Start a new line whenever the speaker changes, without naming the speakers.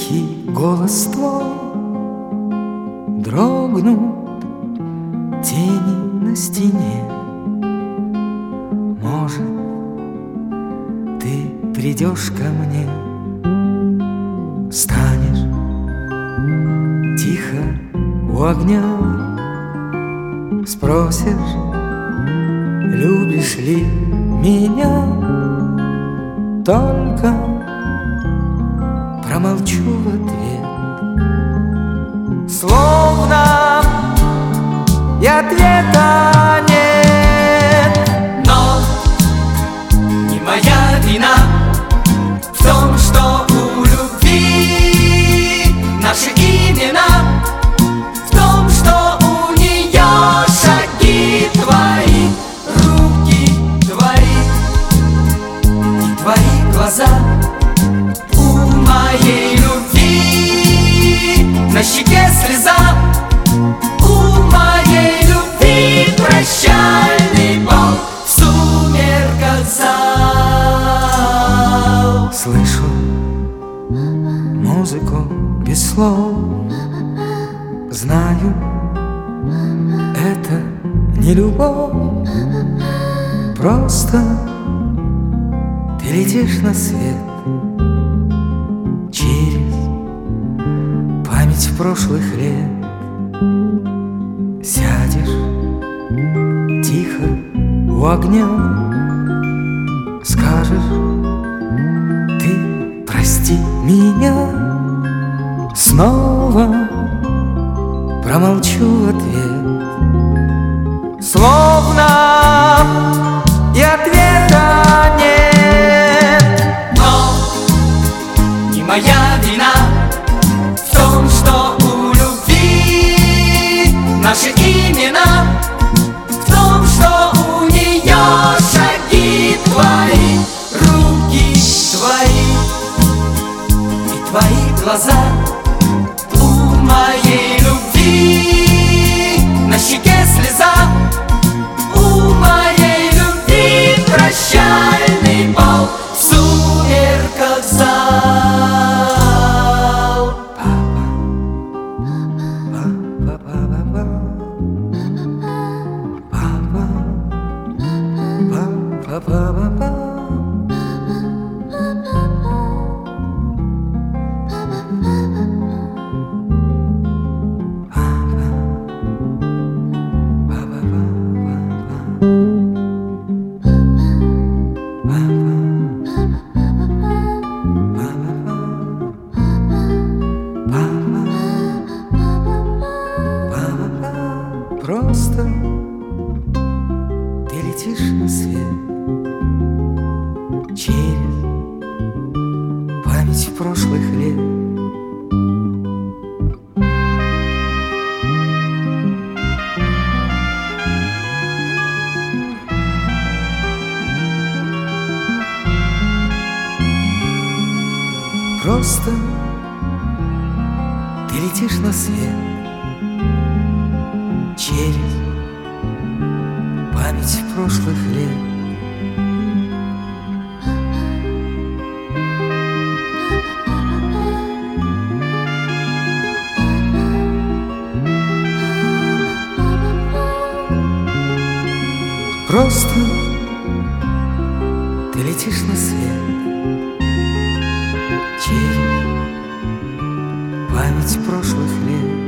Тихий голос твой, дрогнут тени на стене. Может, ты придешь ко мне, станешь тихо у огня, спросишь, любишь ли меня. Только промолчу в ответ, словно и ответа нет.
Но не моя вина в том, что у любви наши имена, в том, что у нее шаги твои, руки твои и твои глаза. У моей любви на щеке слеза, у моей любви прощальный бал в сумерках зал.
Слышу музыку без слов, знаю, это не любовь, просто ты летишь на свет через память прошлых лет. Сядешь тихо у огня, скажешь, ты прости меня. Снова промолчу в ответ, словно и ответа нет.
Но не моя вина в том, что у любви наши имена, в том, что у нее шаги твои, руки твои и твои глаза. У моей любви на щеке слеза, у моей любви прощальный бал в сумерках зал.
Просто ты летишь на свет через память прошлых лет. Просто ты летишь на свет через память прошлых лет. Просто ты летишь на свет через память прошлых лет.